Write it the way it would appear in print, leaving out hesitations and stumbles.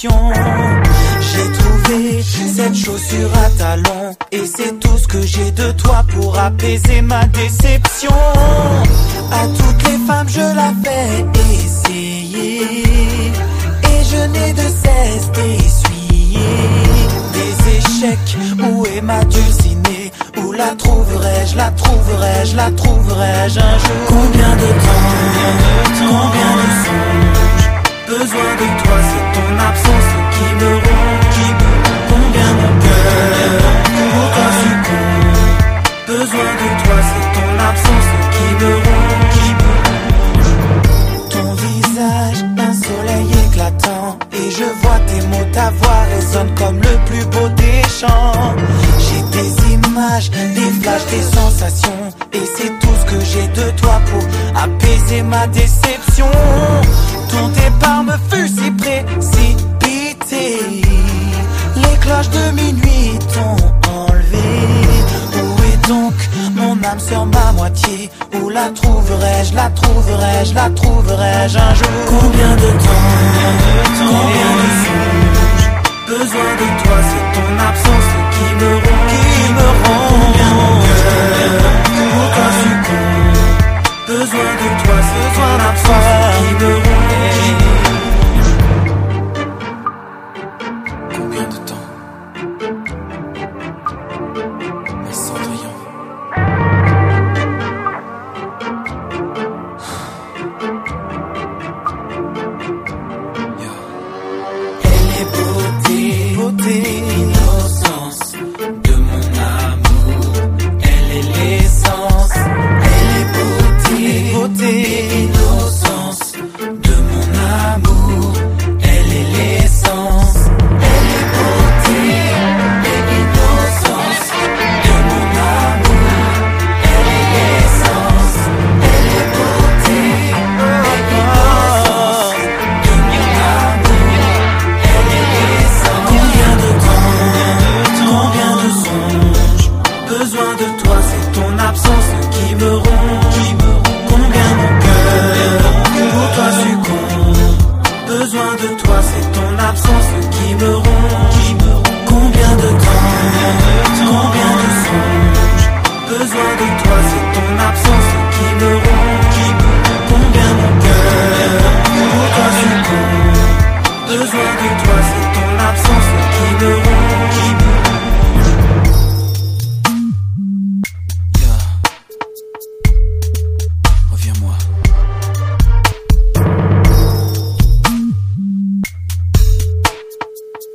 déception. J'ai trouvé cette chaussure à talons et c'est tout ce que j'ai de toi pour apaiser ma déception. À toutes les femmes je la fais essayer et je n'ai de cesse d'essuyer des échecs. Où est ma dulcinée? Où la trouverai-je, la trouverai-je, la trouverai-je un jour? Combien de temps, combien de songes? Besoin de toi, c'est ton absence qui me ronge. Combien mon cœur pour toi succombe? Besoin de toi, c'est ton absence qui me ronge. Ton visage, un soleil éclatant, et je vois tes mots, ta voix résonne comme le plus beau des chants. J'ai des images, des flashs, des sensations, et c'est tout ce que j'ai de toi pour apaiser ma déception. Ton départ me fut si précipité, les cloches de minuit t'ont enlevé. Où est donc mon âme sur ma moitié? Où la trouverai-je, la trouverai-je, la trouverai-je un jour? Combien de temps, combien de songes? Besoin de toi, c'est ton absence qui me ronge. Combien mon cœur pour toi succombe? Besoin de toi, c'est ton absence qui me ronge. Combien de temps? Mais Cendrillon. Elle est beauté, beauté, innocence de mon amour. Elle est l'essence. Elle est beauté, beauté, innocence de mon amour. Elle est l'essence. Elle est beauté et innocence de mon amour. Elle est l'essence. Elle est beauté et innocence de mon amour. Elle est l'essence. Combien de temps, combien de songes? Besoin de toi, c'est ton absence qui me ronge. Combien mon cœur pour toi succombe? Besoin de toi, c'est ton absence qui me ronge. Combien de temps, combien de songes? Besoin de toi, c'est ton absence qui me ronge. Combien mon cœur pour toi succombe? Besoin de toi, c'est ton absence qui me ronge.